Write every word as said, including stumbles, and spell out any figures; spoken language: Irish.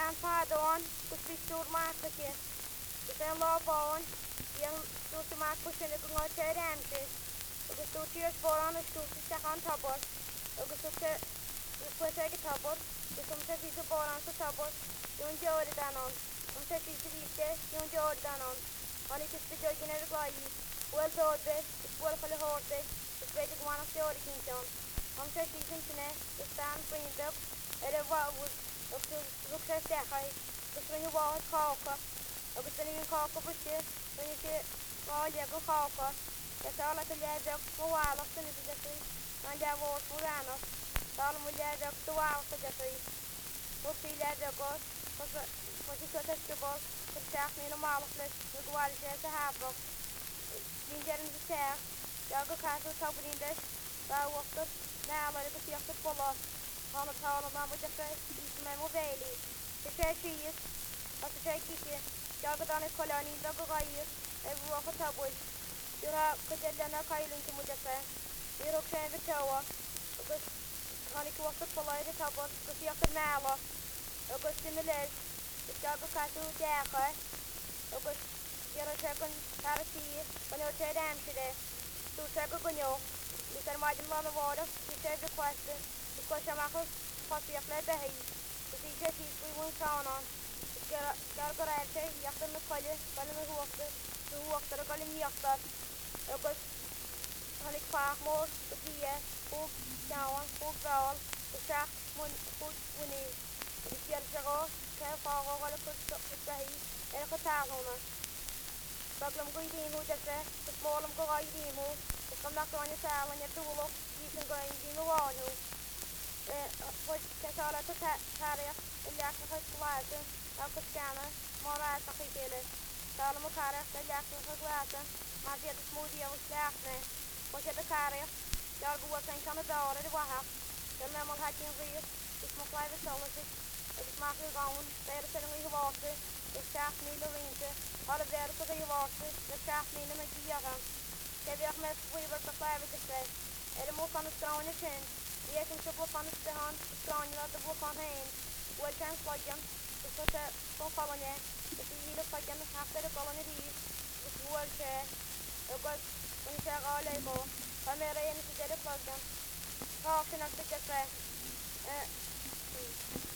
an fádáin go bhí stúr máchaige. Gus an lábáin í an stúrta más go sinna go ngáid sé réimse. Agus dúirtí ar spórán a stúrta teach an tabbar. Agus fuis ag a tabbar, gus um sé fís a bórán sa tabbar, dún deoir danon. Um sé fís a ríte, dún deoir danon. Anig is bedoigin ar a gláí. Bhfuil dódbe, is bhfuil chuile hórte, is beidir ghánas deoir cinnteán. Um sé fís an sinne, gus dan brindab, ar a bháhúd, agus rúg sé stechai, gus rinne bháhad chácha, agus dan íon chácha brisir, rinne sé ráile go chácha, gus ála a leibeg mhálaach san is a desaí, gan leabhór fú ránach, dála mú leibeg do bhálaach a desaí. Rúg sí leibeg os, chus í chut ysgybol, chus teach níl málaach leis, na gwael sé sa hábrach. Dín derin sa teach, deag go casú tabrín leis, dá wachtar, nála agus íochttar bola, hána tála má mu defa, ísa mé mú bhéili. Sé sé síos, as sé giche, deag go dána colání le go gáíos, é bhuacha tabúid. Dúra chudéilena cailúnta mu defa, dúrach sé bhe tewa, agus hánig wachtar bola idir tabal, agus íochttar nála, agus sinna leis, gus deag go casú decha, agus Gera sé gon taratí gan ó sé réimside, sú sé go gonneó, gus ar maidin lá na bhórach, gus sé bhe cuaiste, gus go sé machas fasiach le behaí, gus í sé tís buí bún sáánán, gus gar go raibh sé íochttar na coile, gan na huachtar, na huachtar a gan íochttar, agus tháinig fach mór, go bhíe, fúg teáin, fúg bháil, gus seach fúg bhuiní, agus gear sé gá, sé fágá gáil a chud behaí, ar a chud tágóna. Baglam go idíimú defa, gus mólam go gá idíimú, gus gam nach ráinne sálan ar dúlach, dís an gáin dí mháinú. Fuid ceála go tariach i leach na chuid gláta, agus scanna, má ráid nach chuid chéile. Sála mo cariach i leach na chuid gláta, má diad a smúdí agus leachna. Fuid sé a cariach, dear go bhfuil can dála i bhathach, del me mal haidín rís, gus mo chláib a solasig, agus mach i gáin, béir a sy'n nghi hyfosig, gus seach níl a rínte, ar a béir a hyfosig, gus seach níl a mynd i agan. Cefiach mes fwyfod o chláib a gysau, er y mwch an ysgrawn y tyn, i eich yn siwbl fan ysgrawn, ysgrawn i ddod y bwch an hyn, wyl can sloggan, gus o te son colonne, gus i hil y sloggan hafter y golon i rhys, gus wyl te, gus yn eisiau gael ei go, pa mer ein i sydd y sloggan. Hawch yn ag y gysau.